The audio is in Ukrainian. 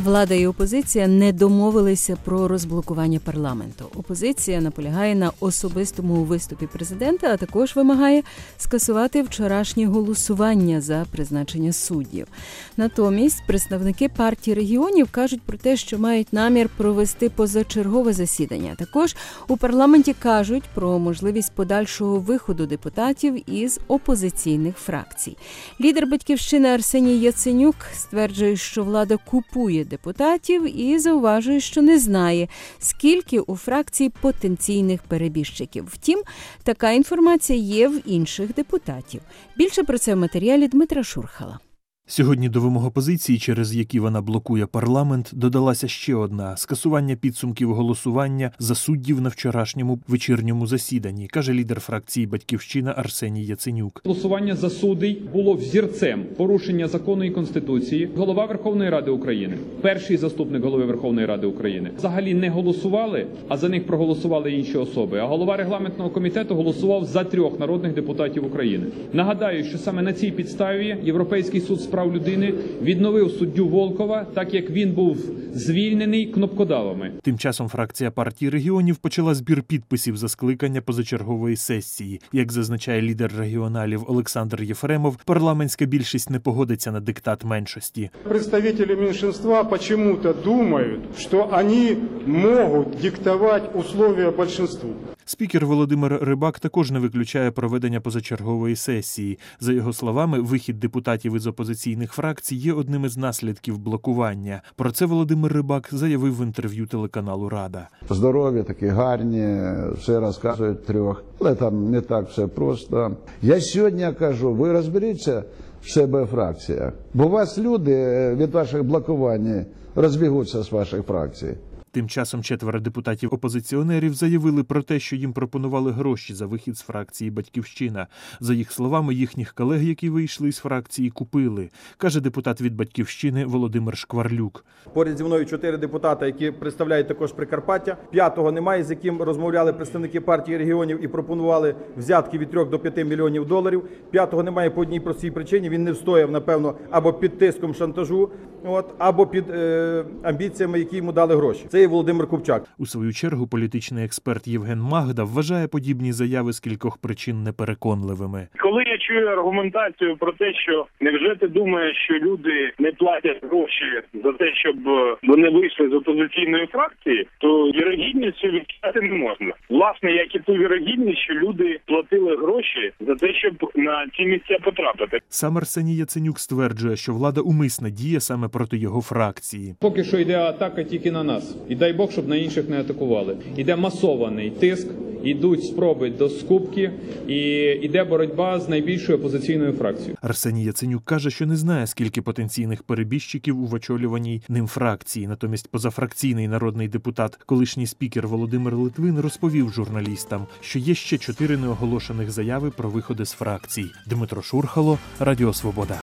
Влада і опозиція не домовилися про розблокування парламенту. Опозиція наполягає на особистому виступі президента, а також вимагає скасувати вчорашнє голосування за призначення суддів. Натомість представники партії регіонів кажуть про те, що мають намір провести позачергове засідання. Також у парламенті кажуть про можливість подальшого виходу депутатів із опозиційних фракцій. Лідер «Батьківщини» Арсеній Яценюк стверджує, що влада купує депутатів і зауважує, що не знає, скільки у фракції потенційних перебіжчиків. Втім, така інформація є в інших депутатів. Більше про це в матеріалі Дмитра Шурхала. Сьогодні до вимог опозиції, через які вона блокує парламент, додалася ще одна – скасування підсумків голосування за суддів на вчорашньому вечірньому засіданні, каже лідер фракції «Батьківщина» Арсеній Яценюк. Голосування за суддів було взірцем порушення закону і Конституції. Голова Верховної Ради України, перший заступник голови Верховної Ради України взагалі не голосували, а за них проголосували інші особи. А голова регламентного комітету голосував за 3 народних депутатів України. Нагадаю, що саме на цій підставі Європейський суд з прав людини відновив суддю Волкова, так як він був звільнений кнопкодавами. Тим часом фракція партії регіонів почала збір підписів за скликання позачергової сесії. Як зазначає лідер регіоналів Олександр Єфремов, парламентська більшість не погодиться на диктат меншості. Представники меншинства почему-то думають, що вони можуть диктувати умови більшинству. Спікер Володимир Рибак також не виключає проведення позачергової сесії. За його словами, вихід депутатів із опозиційних фракцій є одним із наслідків блокування. Про це Володимир Рибак заявив в інтерв'ю телеканалу «Рада». Здорові, такі гарні, все розказують 3, але там не так все просто. Я сьогодні кажу, ви розберіться в себе в фракціях, бо вас люди від ваших блокувань розбігуться з ваших фракцій. Тим часом 4 депутатів-опозиціонерів заявили про те, що їм пропонували гроші за вихід з фракції «Батьківщина». За їх словами, їхніх колег, які вийшли з фракції, купили, каже депутат від «Батьківщини» Володимир Шкварлюк. Поряд зі мною 4 депутати, які представляють також Прикарпаття. 5-го немає, з яким розмовляли представники партії регіонів і пропонували взятки від 3 до 5 мільйонів доларів. 5-го немає по одній простій причині. Він не встояв, напевно, або під тиском шантажу, або під амбіціями, які йому дали гроші. Це Володимир Купчак. У свою чергу політичний експерт Євген Магда вважає подібні заяви з кількох причин непереконливими. Коли я чую аргументацію про те, що невже ти думаєш, що люди не платять гроші за те, щоб вони вийшли з опозиційної фракції, то вірогідністю відкидати не можна. Власне, як і ту вірогідність, що люди платили гроші за те, щоб на ці місця потрапити. Сам Арсеній Яценюк стверджує, що влада умисно діє саме проти його фракції. Поки що йде атака тільки на нас. І дай Бог, щоб на інших не атакували. Іде масований тиск, ідуть спроби до скупки і іде боротьба з найбільшою опозиційною фракцією. Арсеній Яценюк каже, що не знає, скільки потенційних перебіжчиків у очолюваній ним фракції. Натомість позафракційний народний депутат, колишній спікер Володимир Литвин розповів журналістам, що є ще 4 неоголошених заяви про виходи з фракцій. Дмитро Шурхало, Радіо Свобода.